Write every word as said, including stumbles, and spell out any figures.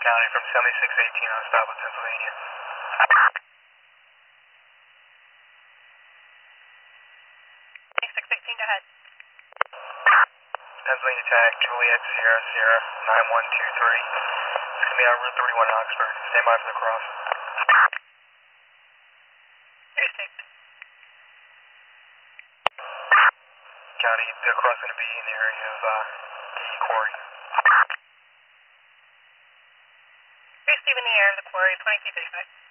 County from seventy-six eighteen on stop with Pennsylvania. seventy-six eighteen, go ahead. Pennsylvania Tag, Juliet Sierra Sierra nine one two three. It's going to be on Route thirty-one in Oxford. Stand by for the cross. thirty-six. County, the cross is going to be in the area of uh, the quarry. Receiving the air of the quarry, twenty-two thirty-five.